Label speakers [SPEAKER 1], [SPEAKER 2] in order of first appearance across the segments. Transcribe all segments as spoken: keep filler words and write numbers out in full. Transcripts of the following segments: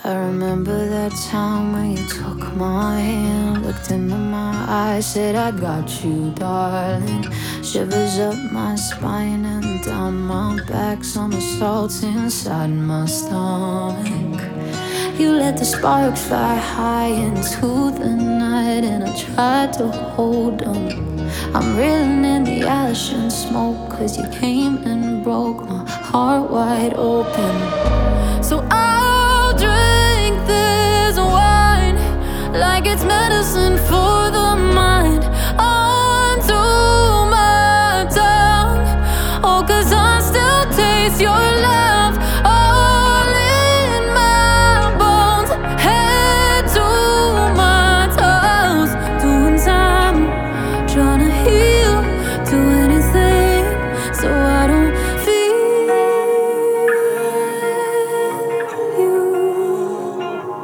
[SPEAKER 1] I remember that time when you took my hand, looked into my eyes, said I got you, darling. Shivers up my spine and down my back, somersaults inside my stomach. You let the sparks fly high into the night, and I tried to hold them. I'm reeling in the ash and smoke, cause you came and broke my heart wide open. So I'll drink this wine like it's medicine for the mind, onto my tongue. Oh, cause I still taste your love all in my bones, head to my toes. Doing time, trying to heal, do anything so I don't feel you.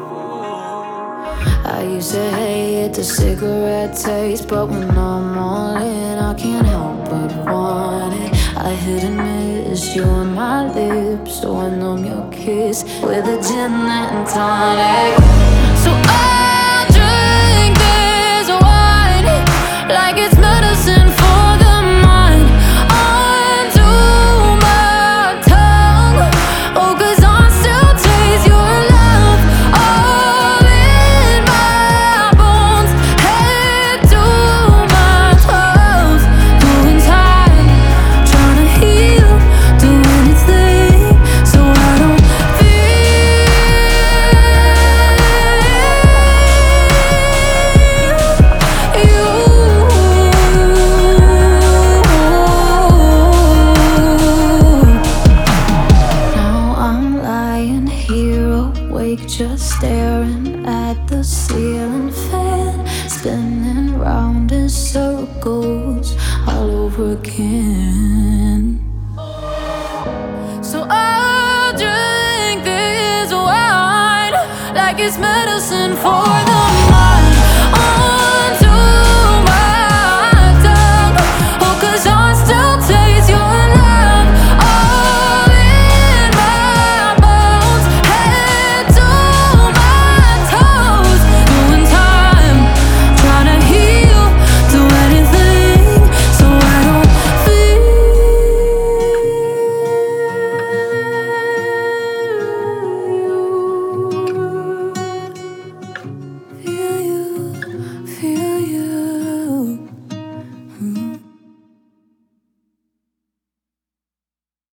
[SPEAKER 1] I used to hate the cigarette taste, but when I'm all in, I can't help but want it. I hit and miss you on my lips, so I numb your kiss with a gin and tonic. So I'll drink this wine like it's medicine for the mind, onto my tongue. Oh, cause I still taste your love all in my bones, head to my toes. Doing time, trying to heal, do anything so I don't feel you. Now I'm lying here awake, just staring at the ceiling fan, spinning round in circles all over again. So I'll drink this wine like it's medicine for the